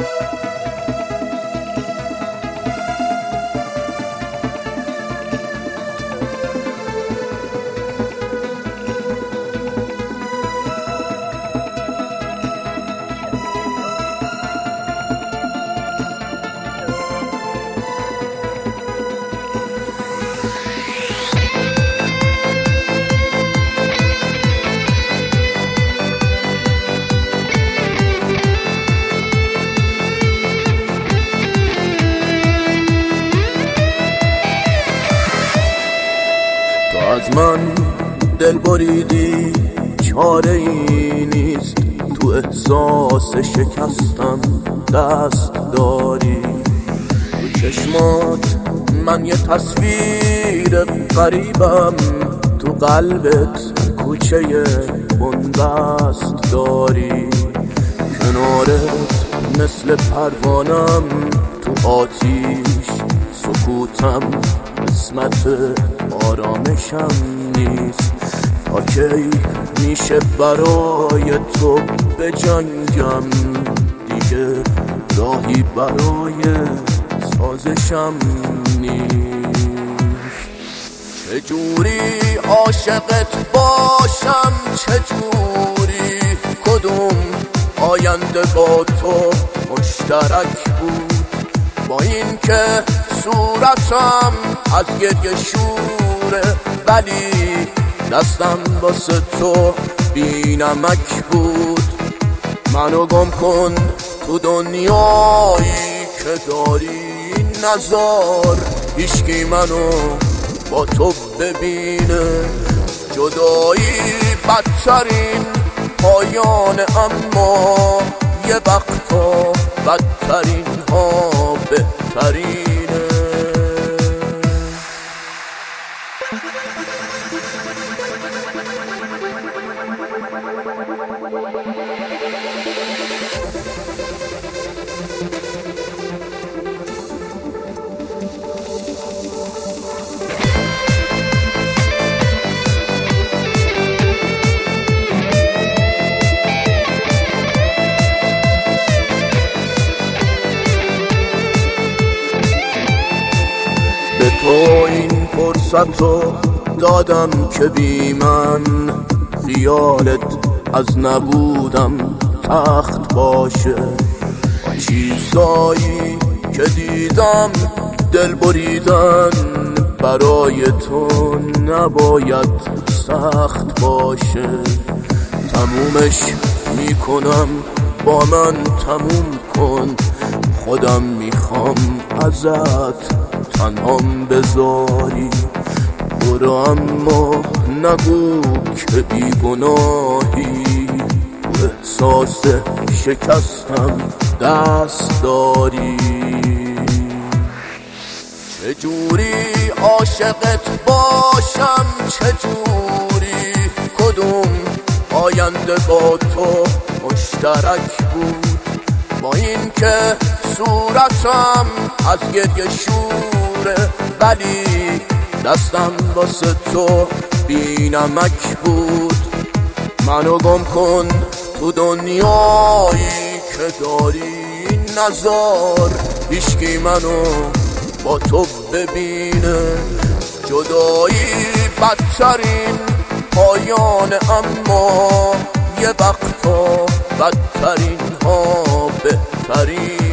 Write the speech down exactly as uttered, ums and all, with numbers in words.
از من دل بریدی، چاره ای نیست، تو احساس شکستم دست داری. تو چشمات من یه تصویر غریبم، تو قلبت کوچه بنبست داری. کنارت مثل پروانم تو آتیش، سکوتم قسمت آرامشم نیست. تا کی میشه برای تو بجنگم، دیگه راهی برای سازشم نیست. چجوری عاشقت باشم، چجوری، کدوم آینده با تو مشترک بود؟ با این که صورتم از گریه شوره، ولی دستم واسه تو بی نمک بود. منو گم کن تو دنیایی که داری، نزار هیچکی منو با تو ببینه. جدایی بدترین پایانه، اما یه وقتا بدترین ها بهترینه. به تو این فرصتو دادم که بی من خیالت از نبودم تخت باشه. با چیزایی که دیدم دل بریدن برای تو نباید سخت باشه. تمومش میکنم، با من تموم کن، خودم میخوام ازت تنهام بذاری. برو اما نگو که بیگناهی، تو احساس شکستم دست داری. چجوری عاشقت باشم، چجوری، کدوم آینده با تو مشترک بود؟ با این که صورتم از گریه شوره، ولی دستم واسه تو بی نمک بود. منو گم کن تو دنیایی که داری، نزار هیچکی منو با تو ببینه. جدایی بدترین پایانه، اما یه وقتا بدترین ها بهترین.